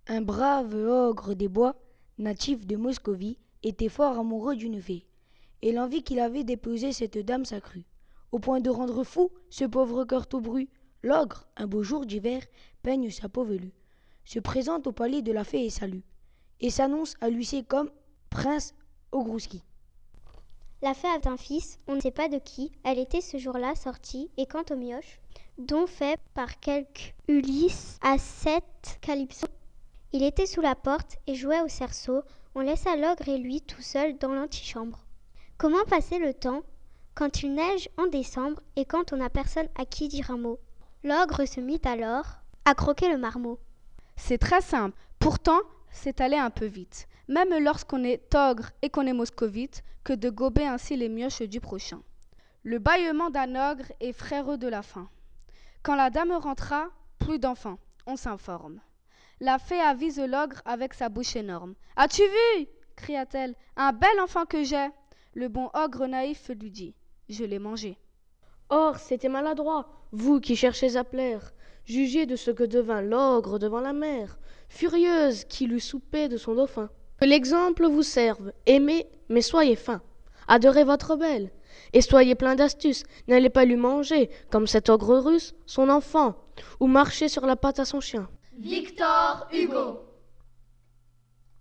Un brave ogre des bois, natif de Moscovie, était fort amoureux d'une fée, et l'envie qu'il avait d'épouser cette dame s'accrut, au point de rendre fou ce pauvre cœur tout bru. L'ogre, un beau jour d'hiver, peigne sa peau velue, se présente au palais de la fée et salue, et s'annonce à l'huissier comme prince Ogrouski. La fée avait un fils, on ne sait pas de qui. Elle était ce jour-là sortie, et quant aux mioches, dont fait par quelque Ulysse à 7 calypso, il était sous la porte et jouait au cerceau. On laissa l'ogre et lui tout seul dans l'antichambre. Comment passer le temps quand il neige en décembre et quand on n'a personne à qui dire un mot? L'ogre se mit alors à croquer le marmot. C'est très simple. Pourtant, c'est aller un peu vite, même lorsqu'on est ogre et qu'on est moscovite, que de gober ainsi les mioches du prochain. Le bâillement d'un ogre est fréreux de la faim. Quand la dame rentra, plus d'enfants, on s'informe. La fée avise l'ogre avec sa bouche énorme. « As-tu vu ?» cria-t-elle. « Un bel enfant que j'ai !» Le bon ogre naïf lui dit. « Je l'ai mangé. » Or, c'était maladroit, vous qui cherchez à plaire. Jugez de ce que devint l'ogre devant la mer, furieuse qu'il eut soupé de son dauphin. Que l'exemple vous serve, aimez, mais soyez fin. Adorez votre belle, et soyez plein d'astuces. N'allez pas lui manger, comme cet ogre russe, son enfant, ou marcher sur la patte à son chien. Victor Hugo.